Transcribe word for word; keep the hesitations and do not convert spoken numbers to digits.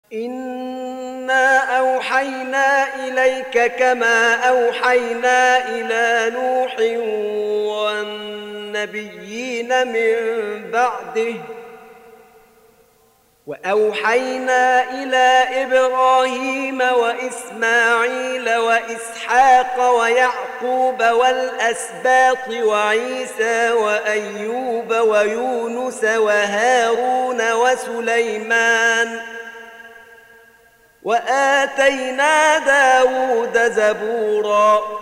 إنا أوحينا إليك كما أوحينا إلى نوح والنبيين من بعده وأوحينا إلى إبراهيم وإسماعيل وإسحاق ويعقوب والأسباط وعيسى وأيوب ويونس وهارون وسليمان وآتينا داود زبورا